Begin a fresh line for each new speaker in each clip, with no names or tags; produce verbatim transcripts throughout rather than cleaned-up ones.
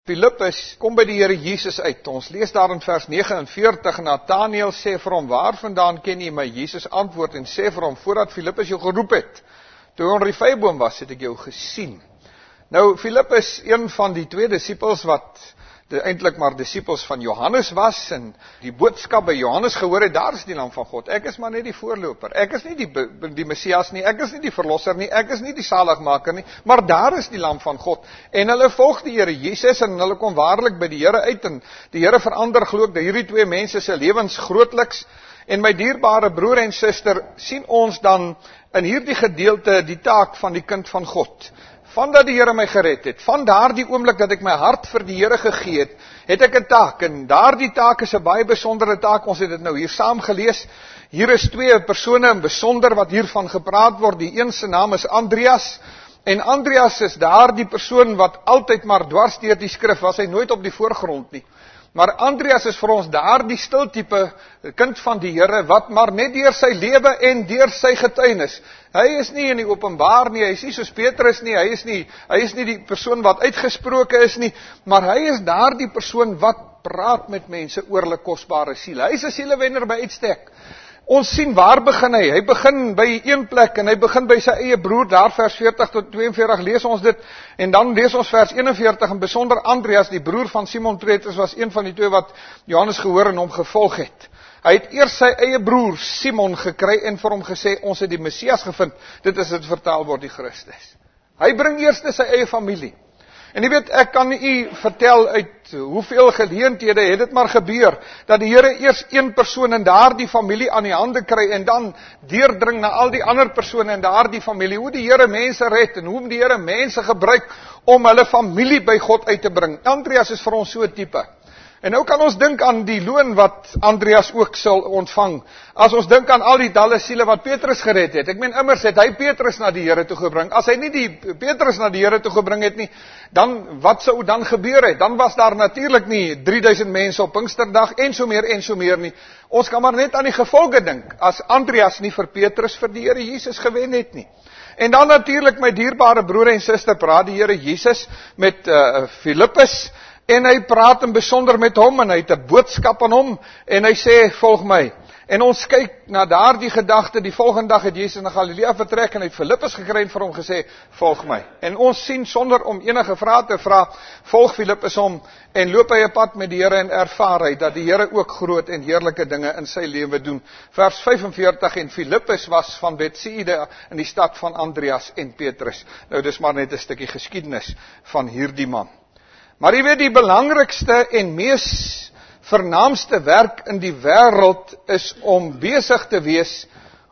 Filippus kom by die Here Jesus uit. Ons lees daar in vers negenenveertig, Nathanael sê vir hom, waar vandaan ken jy my? Jesus antwoord en sê vir hom, voordat Filippus jou geroep het, toe onder die vyeboom was, het ek jou gesien. Nou, Filippus, een van die twee disippels wat de, eintlik maar disippels van Johannes was, en die boodskap by Johannes gehoor het, daar is die lam van God. Ek is maar net die voorloper. Ek is nie die, die Messias nie, ek is nie die verlosser nie, ek is nie die saligmaker nie, maar daar is die lam van God. En hulle volg die Here Jesus, en hulle kom waarlik by die Here uit, en die Here verander geloof dat hierdie twee mense se lewens grootliks. En my dierbare broer en suster, sien ons dan in hierdie gedeelte die taak van die kind van God. Van dat die Here my gered het, van daardie oomblik dat ek my hart vir die Here gegee het, het ek 'n taak, en daardie taak is 'n baie besondere taak. Ons het dit nou hier saam gelees. Hier is twee persone in besonder wat hiervan gepraat word. Die een se naam is Andreas, en Andreas is daardie persoon wat altyd maar dwars deur die skrif was, hy nooit op die voorgrond nie. Maar Andreas is vir ons daardie stil tipe kind van die Here, wat maar net deur sy lewe en deur sy getuienis. Hy is nie in die openbaar nie, hy is nie soos Petrus nie, hy is nie, hy is nie die persoon wat uitgesproke is nie, maar hy is daardie persoon wat praat met mense oor hulle kosbare siele. Hy is 'n sielewenner by uitstek. Ons sien waar begin hy, hy begin by een plek, en hy begin by sy eie broer, daar vers veertig tot tweeënveertig lees ons dit, en dan lees ons vers eenenveertig, en besonder Andreas, die broer van Simon Petrus, was een van die twee wat Johannes gehoor en hom gevolg het. Hy het eers sy eie broer Simon gekry, en vir hom gesê, ons het die Messias gevind, dit is dit vertaal word die Christus. Hy bring eers sy eie familie. En jy weet, ek kan u vertel uit hoeveel geleenthede het dit maar gebeur, dat die Here eers een persoon in daardie familie aan die hande kry, en dan deurdring na al die ander persone in daardie familie, hoe die Here mense red, en hoe die Here mense gebruik, om hulle familie by God uit te bring. Andreas is vir ons so 'n tipe. En nou kan ons dink aan die loon wat Andreas ook sal ontvang, as ons dink aan al die dalle siele wat Petrus gered het. Ek meen, immers het hy Petrus na die Here toe gebring. As hy nie die Petrus na die Here toe gebring het nie, dan wat sou dan gebeur het? Dan was daar natuurlik nie drie duisend mense op Pinksterdag, en so meer en so meer nie. Ons kan maar net aan die gevolge dink, as Andreas nie vir Petrus vir die Here Jesus gewen het nie. En dan natuurlik, my dierbare broer en suster, praat die Here Jesus met uh, Filippus, en hy praat in besonder met hom, en hy het 'n boodskap aan hom, en hy sê, volg my. En ons kyk na daardie gedagte, die volgende dag het Jesus na Galilea vertrek, en hy het Filippus gekry en vir hom gesê, volg my. En ons sien, sonder om enige vrae te vra, volg Filippus hom, en loop hy 'n pad met die Here, en ervaar hy, dat die Here ook groot en heerlike dinge in sy lewe doen. Vers vyfenveertig, en Filippus was van Betsaida, in die stad van Andreas en Petrus. Nou, dis maar net 'n stukkie geskiedenis van hierdie man. Maar jy weet, die belangrikste en mees vernaamste werk in die wêreld is om besig te wees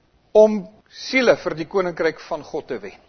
om siele vir die koninkryk van God te wen.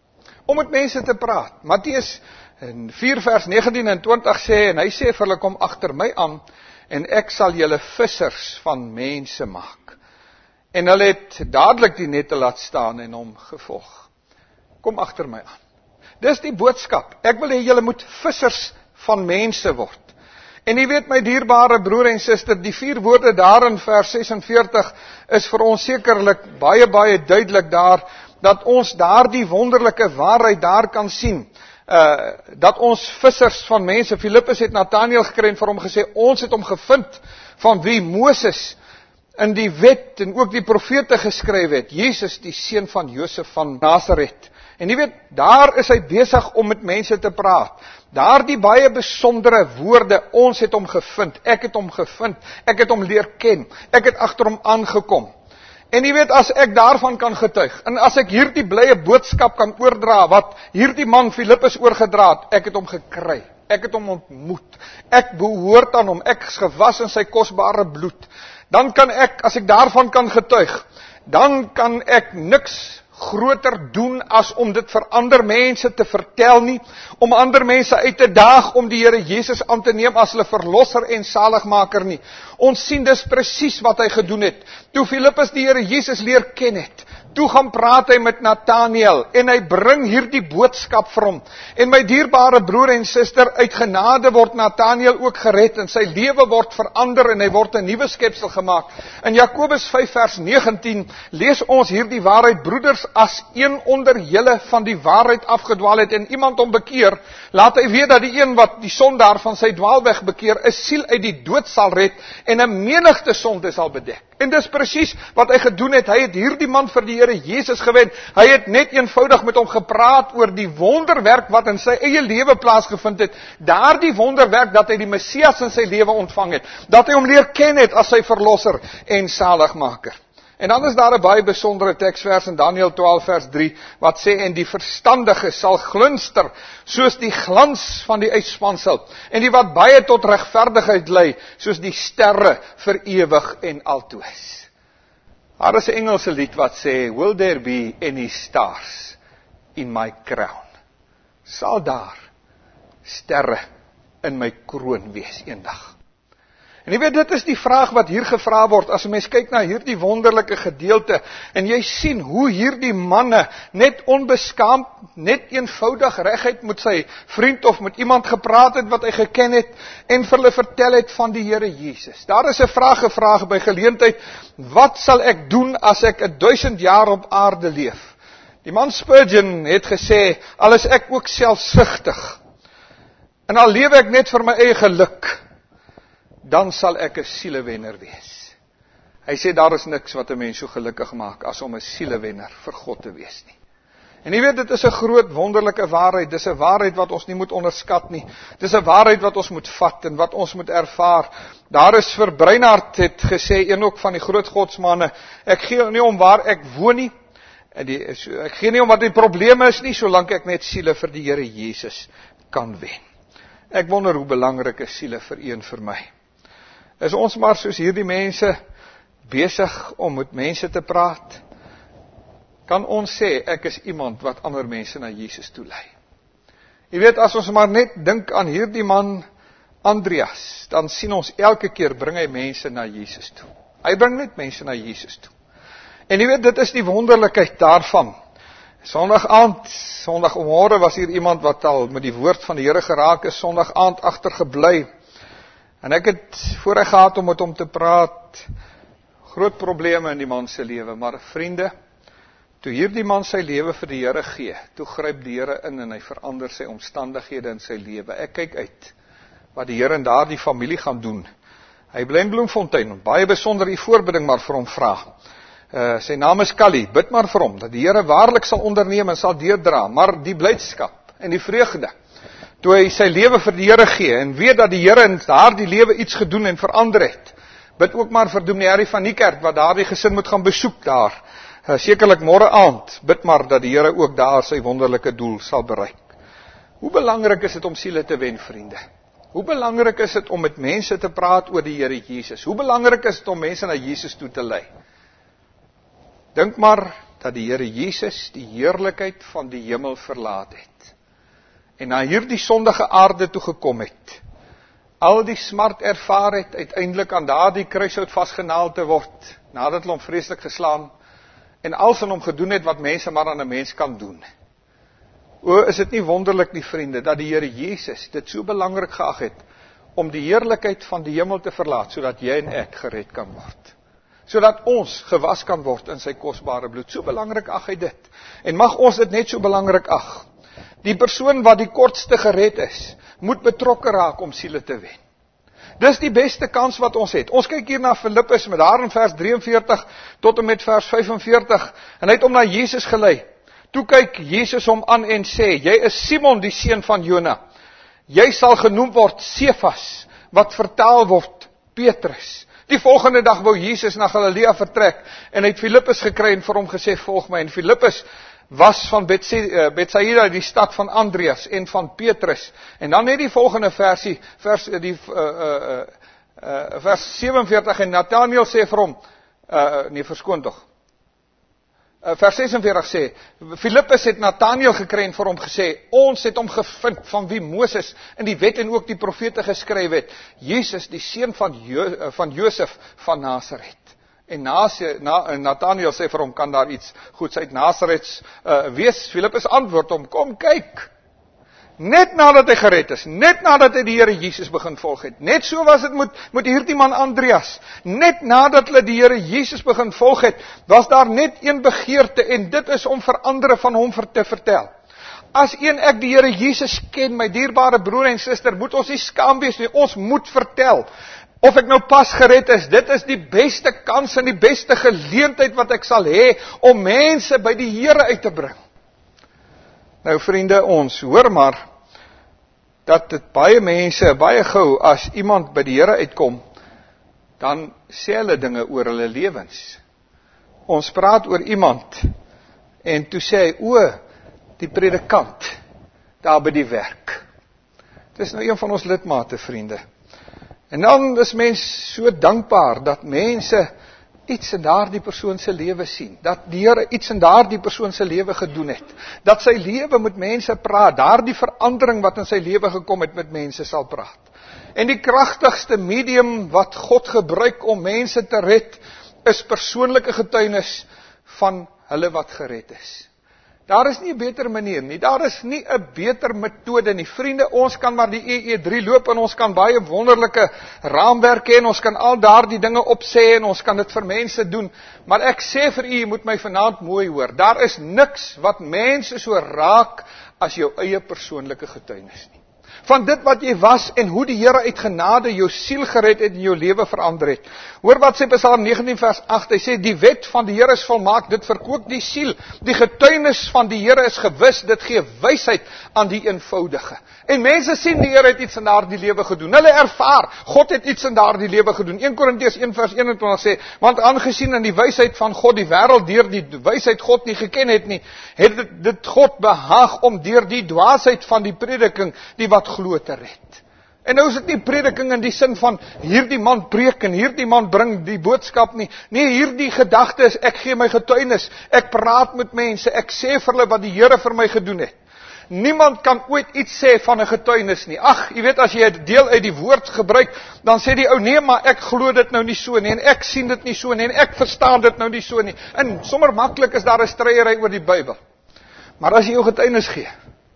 Om met mense te praat. Matteus vier vers negentien en twintig sê, en hy sê vir hulle, kom agter my aan, en ek sal julle vissers van mense maak. En hulle het dadelik die nette laat staan en hom gevolg. Kom agter my aan. Dis die boodskap. Ek wil hê julle moet vissers van mense word. En jy weet, my dierbare broer en suster, die vier woorde daar in vers sesenveertig is vir ons sekerlik baie, baie duidelik daar, dat ons daar die wonderlike waarheid daar kan sien, uh, dat ons vissers van mense, Filippus het Nathanael gekry en vir hom gesê, ons het hom gevind van wie Moses in die wet en ook die profete geskryf het, Jesus, die seun van Josef van Nasaret. En jy weet, daar is hy besig om met mense te praat. Daar die baie besondere woorde, ons het hom gevind, ek het hom gevind, ek het hom leer ken, ek het agter hom aangekom. En jy weet, as ek daarvan kan getuig, en as ek hierdie blye boodskap kan oordra, wat hierdie man Filippus oorgedra het, ek het hom gekry, ek het hom ontmoet, ek behoort aan hom, ek is gewas in sy kosbare bloed, dan kan ek, as ek daarvan kan getuig, dan kan ek niks groter doen as om dit vir ander mense te vertel nie, om ander mense uit te daag om die Here Jesus aan te neem as hulle verlosser en saligmaker nie. Ons sien dis presies wat hy gedoen het. Toe Filippus die Here Jesus leer ken het, Toe gaan praat hy met Nathanael en hy bring hierdie boodskap vir hom. En my dierbare broer en suster, uit genade word Nathanael ook gered en sy lewe word verander en hy word 'n nuwe skepsel gemaak. In Jakobus vyf vers negentien lees ons hierdie waarheid: broeders, as een onder julle van die waarheid afgedwaal het en iemand hom bekeer, laat hy weet dat die een wat die sondaar van sy dwaalweg bekeer, 'n siel uit die dood sal red en 'n menigte sonde sal bedek. En dis presies wat hy gedoen het. Hy het hierdie man vir die Here Jesus gewen. Hy het net eenvoudig met hom gepraat oor die wonderwerk wat in sy eie lewe plaasgevind het. Daardie wonderwerk dat hy die Messias in sy lewe ontvang het. Dat hy hom leer ken het as sy verlosser en saligmaker. En dan is daar 'n baie besondere teksvers in Daniël twaalf vers drie wat sê: en die verstandige sal glinster soos die glans van die uitspansel, en die wat baie tot regverdigheid lei soos die sterre vir ewig en altoos. Daar is 'n Engelse lied wat sê: will there be any stars in my crown? Sal daar sterre in my kroon wees eendag? En jy weet, dit is die vraag wat hier gevra word, as 'n mens kyk na hierdie wonderlike gedeelte, en jy sien hoe hierdie manne net onbeskaamd, net eenvoudig reguit met sy vriend of met iemand gepraat het wat hy geken het, en vir hulle vertel het van die Here Jesus. Daar is 'n vraag gevra by geleentheid: wat sal ek doen as ek 'n duisend jaar op aarde leef? Die man Spurgeon het gesê: al is ek ook selfsugtig, en al leef ek net vir my eie geluk, dan sal ek 'n sielewenner wees. Hy sê daar is niks wat 'n mens so gelukkig maak as om 'n sielewenner vir God te wees nie. En jy weet, dit is 'n groot wonderlike waarheid. Dis 'n waarheid wat ons nie moet onderskat nie. Dis 'n waarheid wat ons moet vat en wat ons moet ervaar. Daar is vir Breinhard het gesê, een ook van die groot godsmanne: ek gee nie om waar ek woon nie, en die, ek gee nie om wat die probleme is nie, solank ek net siele vir die Here Jesus kan wen. Ek wonder hoe belangrik is siele vir u en vir my. Is ons maar soos hierdie mense besig om met mense te praat? Kan ons sê, ek is iemand wat ander mense na Jesus toe lei? Jy weet, as ons maar net dink aan hierdie man Andreas, dan sien ons elke keer bring hy mense na Jesus toe. Hy bring net mense na Jesus toe. En jy weet, dit is die wonderlikheid daarvan. Sondag aand, sondag omhore was hier iemand wat al met die woord van die Here geraak is, sondag aand agtergebly. En ek het voorreg gehad om met hom te praat, groot probleme in die man se lewe, maar vriende, toe hierdie man sy lewe vir die Here gee, toe gryp die Here in en hy verander sy omstandighede in sy lewe. Ek kyk uit wat die Here in daardie familie gaan doen. Hy bly in Bloemfontein, baie besonder u voorbidding maar vir hom vra. Uh, sy naam is Kali, bid maar vir hom, dat die Here waarlik sal onderneem en sal deurdra, maar die blydskap en die vreugde, toe hy sy lewe vir die Here gee, en weet dat die Here in daardie lewe iets gedoen en verander het. Bid ook maar vir Dominee Harry van Niekerk, wat daardie gesin moet gaan besoek daar, uh, sekerlik môre aand. Bid maar dat die Here ook daar sy wonderlike doel sal bereik. Hoe belangrik is dit om siele te wen, vriende? Hoe belangrik is dit om met mense te praat oor die Here Jesus? Hoe belangrik is dit om mense na Jesus toe te lei? Dink maar dat die Here Jesus die heerlikheid van die hemel verlaat het, en na hierdie sondige aarde toe gekom het, al die smart ervaar het, uiteindelik aan daardie kruishout vasgenaal te word, nadat hulle hom vreeslik geslaan, en alles aan hom gedoen het wat mense maar aan 'n mens kan doen. O, is dit nie wonderlik nie, vriende, dat die Here Jesus dit so belangrik geag het, om die heerlikheid van die hemel te verlaat, sodat jy en ek gered kan word. Sodat ons gewas kan word in sy kosbare bloed. So belangrik ag hy dit. En mag ons dit net so belangrik ag. Die persoon wat die kortste gered is, moet betrokke raak om siele te wen. Dis die beste kans wat ons het. Ons kyk hier na Filippus met daar in vers drieënveertig tot en met vers vyfenveertig, en hy het hom na Jesus gelei. Toe kyk Jesus hom aan en sê: jy is Simon die seun van Jona. Jy sal genoem word Sefas, wat vertaal word Petrus. Die volgende dag wou Jesus na Galilea vertrek, en hy het Filippus gekry en vir hom gesê: volg my. En Filippus was van Betsaida, die stad van Andreas en van Petrus. En dan net die volgende versie, vers, die, uh, uh, uh, vers sewenveertig, en Nathanael sê vir hom, uh, nee, verskoon tog, uh, vers sesenveertig sê, Filippus het Nathanael gekry en vir hom gesê: ons het hom gevind van wie Moses in die wet en ook die profete geskryf het, Jesus, die seun van, jo- van Josef van Nasaret. En na, Nathanael sê vir hom, kan daar iets goeds uit Nazareth uh, wees? Filippus antwoord hom, kom kyk. Net nadat hy gered is, net nadat hy die Here Jesus begin volg het. Net so was dit met, met hierdie man Andreas. Net nadat hulle die Here Jesus begin volg het, was daar net een begeerte, en dit is om vir ander van hom te vertel. As een ek die Here Jesus ken, my dierbare broer en suster, moet ons nie skaam wees nie, ons moet vertel. Of ek nou pas gered is, dit is die beste kans en die beste geleentheid wat ek sal hê, om mense by die Here uit te bring. Nou vriende, ons hoor maar, dat dit baie mense, baie gou, as iemand by die Here uitkom, dan sê hulle dinge oor hulle lewens. Ons praat oor iemand, en toe sê hy, o, die predikant, daar by die werk. Dit is nou een van ons lidmate, vriende. En dan is mens so dankbaar, dat mense iets in daardie persoon se lewe sien, dat die Here iets in daardie persoon se lewe gedoen het, dat sy lewe met mense praat, daardie verandering wat in sy lewe gekom het, met mense sal praat. En die kragtigste medium wat God gebruik om mense te red, is persoonlike getuienis van hulle wat gered is. Daar is nie 'n beter manier nie, daar is nie 'n beter metode nie. Vriende, ons kan maar die E E drie loop, en ons kan baie wonderlike raamwerke hê, en ons kan al daardie dinge opsê, en ons kan dit vir mense doen, maar ek sê vir u, jy moet my vanaand mooi hoor, daar is niks wat mense so raak, as jou eie persoonlike getuienis nie. Van dit wat jy was, en hoe die Here uit genade jou siel gered het, en jou lewe verander het. Hoor wat sê Psalm negentien vers agt, hy sê, die wet van die Here is volmaak, dit verkoop die siel, die getuienis van die Here is gewis, dit gee wysheid aan die eenvoudige. En mense sien die Here het iets in daardie lewe gedoen, hulle ervaar, God het iets in daardie lewe gedoen. Eerste Korintiërs een vers eenentwintig sê, want aangesien in die wysheid van God, die wêreld deur die wysheid God nie geken het nie, het dit, dit God behaag om deur die dwaasheid van die prediking, die wat glo te red. En nou is dit nie prediking in die sin van, hierdie man preek en hierdie man bring die boodskap nie. Nee, hierdie gedagte is, ek gee my getuienis, ek praat met mense, ek sê vir hulle wat die Here vir my gedoen het. Niemand kan ooit iets sê van 'n getuienis nie. Ag, jy weet, as jy 'n deel uit die woord gebruik, dan sê die ou, nee, maar ek glo dit nou nie so nie, en ek sien dit nie so nie, en ek verstaan dit nou nie so nie. En sommer maklik is daar 'n stryery oor die Bybel. Maar as jy jou getuienis gee,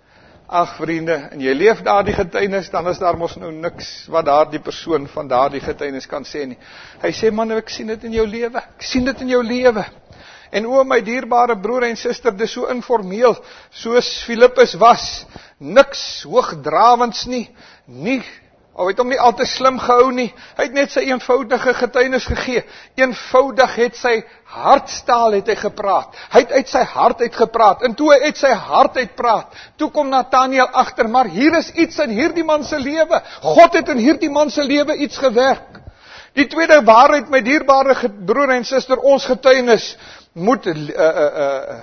ag vriende, en jy leef daardie getuienis, dan is daar mos nou niks wat daardie persoon van daardie getuienis kan sê nie. Hy sê, man, ek sien dit in jou lewe, ek sien dit in jou lewe. En o my dierbare broer en suster, dis so informeel, soos Filippus was, niks hoogdrawends nie, nie, Hy het hom nie al te slim gehou nie, hy het net sy eenvoudige getuienis gegee, eenvoudig het sy hartstaal het hy gepraat, hy het uit sy hart uit gepraat, en toe hy uit sy hart uit praat, toe kom Nathanael agter, maar hier is iets in hierdie man se lewe, God het in hierdie man se lewe iets gewerk. Die tweede waarheid, my dierbare broer en suster, ons getuienis moet uh, uh, uh,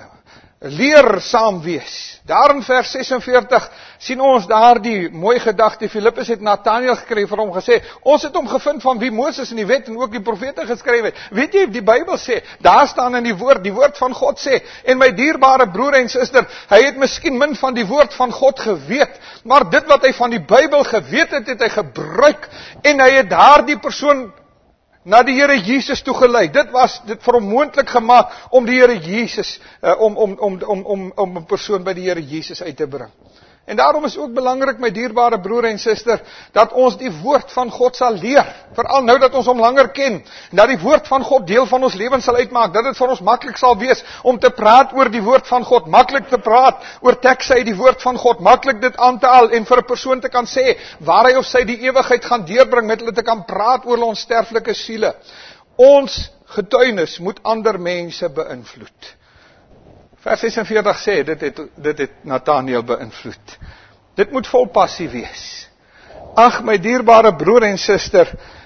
leersaam wees. Daar in vers sesenveertig sien ons daar die mooi gedagte, Filippus het Nathanael gekry vir hom gesê, ons het hom gevind van wie Moses in die wet en ook die profete geskryf het. Weet jy, die Bybel sê, daar staan in die woord, die woord van God sê, en my dierbare broer en suster, hy het miskien min van die woord van God geweet, maar dit wat hy van die Bybel geweet het, het hy gebruik, en hy het daar die persoon na die Here Jesus toegelei. Dit was dit vir hom moontlik gemaak om die Here Jesus uh, om om om om om om 'n persoon by die Here Jesus uit te bring. En daarom is ook belangrik, my dierbare broer en suster, dat ons die woord van God sal leer, veral nou dat ons hom langer ken, en dat die woord van God deel van ons lewens sal uitmaak, dat dit vir ons maklik sal wees om te praat oor die woord van God, maklik te praat oor tekste uit die woord van God, maklik dit aan te haal en vir 'n persoon te kan sê waar hy of sy die ewigheid gaan deurbring, met hulle te kan praat oor ons sterflike siele. Ons getuienis moet ander mense beïnvloed. Vers sesenveertig sê, dit het, dit het Nathanael beïnvloed. Dit moet vol passie wees. Ag, my dierbare broer en suster,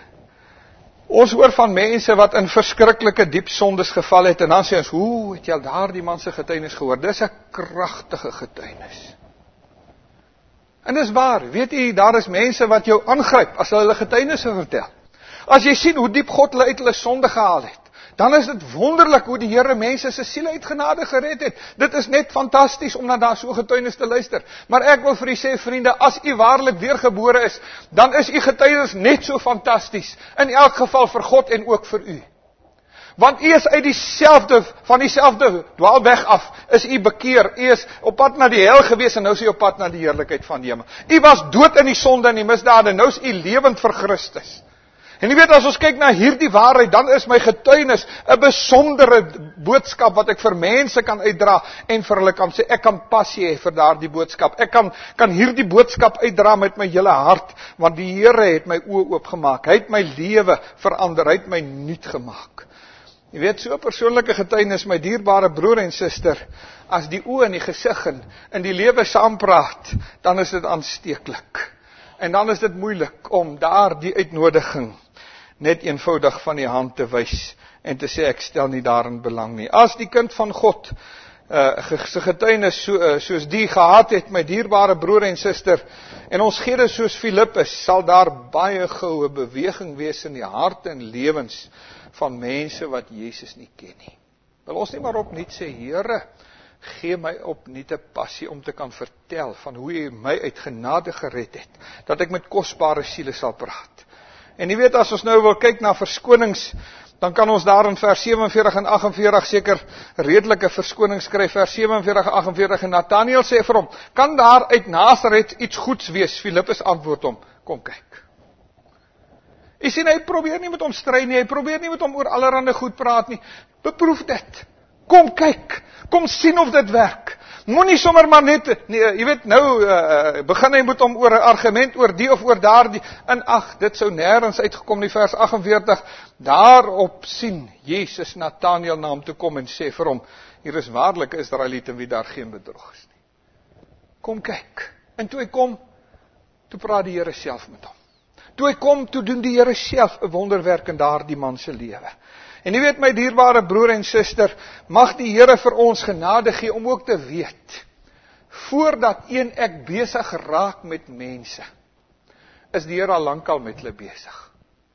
ons hoor van mense wat in verskriklike diep sondes geval het, en dan sê ons, hoe het jy al daar die man se getuienis gehoor? Dis 'n kragtige getuienis. En dis waar, weet jy, daar is mense wat jou aangryp, as hulle hulle getuienisse vertel. As jy sien hoe diep God hulle uit hulle sonde gehaal het, dan is dit wonderlik hoe die Here mense se siele uit genade gered het. Dit is net fantasties om na daar so getuienis te luister. Maar ek wil vir u sê, vriende, as u waarlik weergebore is, dan is u getuienis net so fantasties, in elk geval vir God en ook vir u. Want u is uit dieselfde, van dieselfde dwaalweg af, is u bekeer. U is op pad na die hel gewees en nou is u op pad na die heerlikheid van die hemel. U was dood in die sonde en die misdade, nou is u lewend vir Christus. En jy weet, as ons kyk na hierdie waarheid, dan is my getuienis 'n besondere boodskap wat ek vir mense kan uitdra en vir hulle kan sê, ek kan passie hê vir daardie boodskap. Ek kan, kan hierdie boodskap uitdra met my hele hart, want die Here het my oë oopgemaak. Hy het my lewe verander, hy het my nuut gemaak. Jy weet, so 'n persoonlike getuienis, my dierbare broer en suster, as die oë en die gesig en in die lewe saampraat, dan is dit aansteeklik. En dan is dit moeilik om daar die uitnodiging net eenvoudig van die hand te wys en te sê ek stel nie daarin belang nie. As die kind van God uh, sy getuienis so, uh, soos die gehad het, my dierbare broer en suster, en ons gee dit soos Filippus, sal daar baie goue beweging wees in die harte en lewens van mense wat Jesus nie ken nie. Wil ons nie maar opnuut sê, Here, gee my opnuut 'n passie om te kan vertel van hoe hy my uit genade gered het, dat ek met kosbare siele sal praat. En jy weet, as ons nou wil kyk na verskonings, dan kan ons daar in vers sewenveertig en agt en veertig seker redelike verskonings skryf. Vers sewenveertig en agt en veertig, en Nathanael sê vir hom, kan daar uit Nasaret iets goeds wees? Filippus antwoord hom, kom kyk. Jy sien, hy probeer nie met hom stry nie, hy probeer nie met hom oor allerhande goed praat nie. Beproef dit. Kom kyk, kom sien of dit werk. Moenie sommer maar net, nee, jy weet nou, uh, begin hy met hom oor 'n argument oor die of oor daardie, en ag, dit sou nêrens uitgekom nie. Vers agt en veertig, daarop sien Jesus Nathanael na hom toe kom en sê vir hom, hier is waarlik 'n Israeliet in wie daar geen bedrog is nie. Kom kyk. En toe hy kom, toe praat die Here self met hom. Toe hy kom, toe doen die Here self 'n wonderwerk in daardie man se lewe. En jy weet, my dierbare broer en suster, mag die Here vir ons genade gee om ook te weet, voordat een ek besig raak met mense, is die Here al lankal met hulle besig.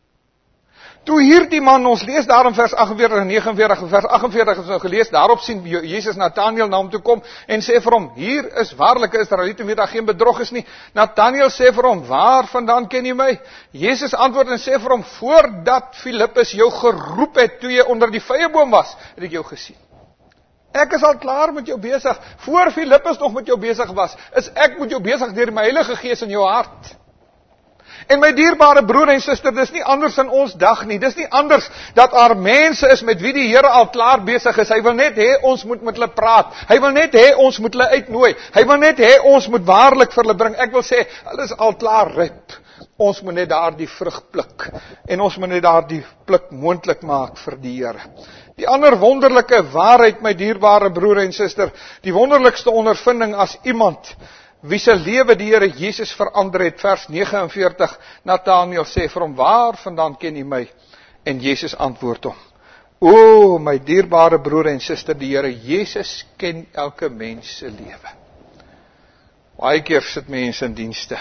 Toe hierdie man, ons lees daar in vers agt en veertig en nege en veertig, vers agt en veertig is nou gelees, daarop sien Jesus Nathanael na hom toe kom en sê vir hom, hier is waarlik 'n Israeliet in wie daar geen bedrog is nie. Nathanael sê vir hom, waar vandaan ken jy my? Jesus antwoord en sê vir hom, voordat Filippus jou geroep het, toe jy onder die vyeboom was, het ek jou gesien. Ek is al klaar met jou besig, voor Filippus nog met jou besig was, is ek met jou besig deur my Heilige Gees in jou hart. En my dierbare broer en suster, dis nie anders in ons dag nie, dis nie anders dat daar mense is met wie die Here al klaar besig is. Hy wil net hê ons moet met hulle praat, hy wil net hê ons moet hulle uitnooi, hy wil net hê ons moet waarlik vir hulle bring. Ek wil sê, hulle is al klaar ryp, ons moet net daar die vrug pluk, en ons moet net daar die pluk moontlik maak vir die Here. Die ander wonderlike waarheid, my dierbare broer en suster, die wonderlikste ondervinding as iemand wie se lewe die Here Jesus verander het, vers nege en veertig, Nathanael sê vir hom, waar vandaan ken jy my? En Jesus antwoord hom, o, my dierbare broer en suster, die Here Jesus ken elke mens se lewe. Baie keer sit mense in dienste,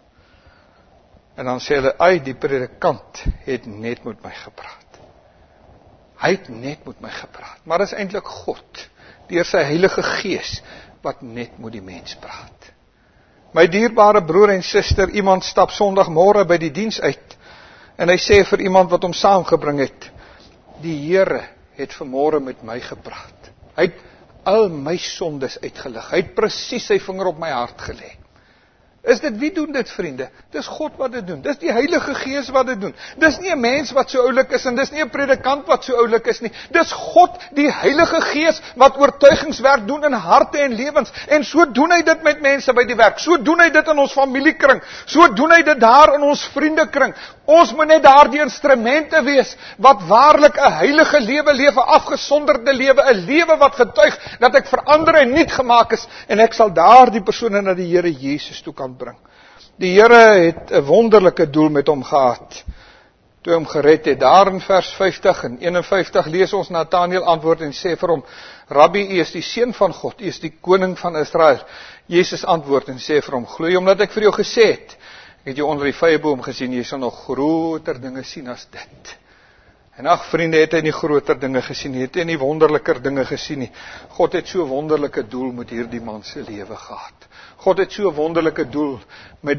en dan sê hulle, ai, die predikant het net met my gepraat. Hy het net met my gepraat, maar dit is eintlik God, deur sy Heilige Gees, wat net met die mens praat. My dierbare broer en suster, iemand stap Sondagmôre by die diens uit, en hy sê vir iemand wat hom saamgebring het, die Here het vanmôre met my gepraat. Hy het al my sondes uitgelig. Hy het presies sy vinger op my hart gelê. Is dit, wie doen dit, vriende? Dis God wat dit doen. Dis die Heilige Gees wat dit doen. Dis nie 'n mens wat so oulik is, en dis nie 'n predikant wat so oulik is nie. Dis God, die Heilige Gees, wat oortuigingswerk doen in harte en lewens. En so doen hy dit met mense by die werk. So doen hy dit in ons familiekring. So doen hy dit daar in ons vriendekring. Ons moet net daar die instrumente wees, wat waarlik 'n heilige lewe lewe, afgesonderde lewe, 'n lewe wat getuig, dat ek verander en nuut gemaak is, en ek sal daar die persone na die Here Jesus toe kan bring. Die Here het 'n wonderlike doel met hom gehad, toe hom gered het. Daar in vers vyftig en een en vyftig lees ons, Nathanael antwoord en sê vir hom, Rabbi, u is die seun van God, u is die koning van Israel. Jesus antwoord en sê vir hom, glo jy omdat ek vir jou gesê het, ek het jou onder die vyeboom gesien, jy sal nog groter dinge sien as dit. En ag vriende, het hy nie groter dinge gesien, het hy nie wonderliker dinge gesien nie. God het so 'n wonderlike doel met hierdie man se lewe gehad. God het so 'n wonderlike doel met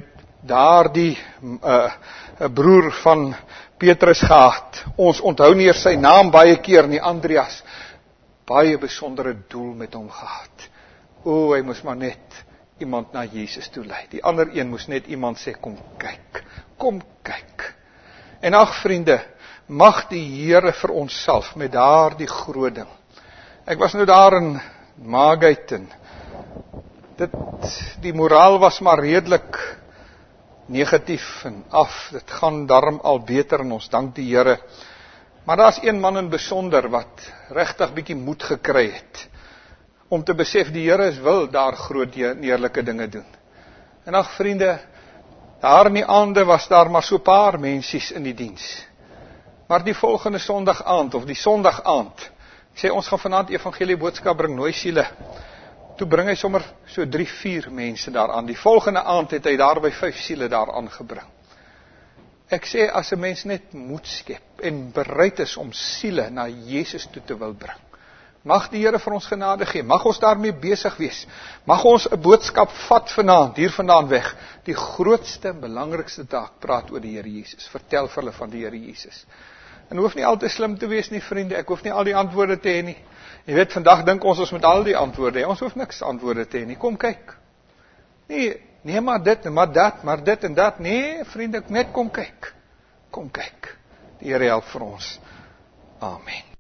daar die uh, broer van Petrus gehad. Ons onthou nie eers sy naam baie keer nie, Andreas. Baie besondere doel met hom gehad. O, hy moes maar net iemand na Jesus toe lei. Die ander een moes net iemand sê, kom kyk, kom kyk. En ag vriende, mag die Here vir ons self met daar die groot ding. Ek was nou daar in Maagheid en dit, die moraal was maar redelik negatief en af. Dit gaan darm al beter en ons dank die Here. Maar daar's een man in besonder wat regtig bietjie moed gekry het om te besef die Here is wil daar groot neerlike dinge doen. En ag vriende, daar in die aande was daar maar so paar mensies in die diens. Maar die volgende Sondag aand of die Sondag aand, ek sê ons gaan vanaand evangelie boodskap bring, nooi siele. Toe bring hy sommer so drie, vier mense daaraan. Die volgende aand het hy daar by vyf siele daar aangebring. Ek sê as 'n mens net moed skep en bereid is om siele na Jesus toe te wil bring, mag die Here vir ons genade gee, mag ons daarmee besig wees, mag ons 'n boodskap vat vanaand, hier vandaan weg, die grootste en belangrikste taak, praat oor die Here Jesus, vertel vir hulle van die Here Jesus. En hoef nie al te slim te wees nie, vriende, ek hoef nie al die antwoorde te hê nie. Jy weet, vandag dink ons ons met al die antwoorde hê, ons hoef niks antwoorde te hê nie, kom kyk. Nee, nee maar dit, maar dat, maar dit en dat, nee vriende, net kom kyk, kom kyk. Die Here help vir ons. Amen.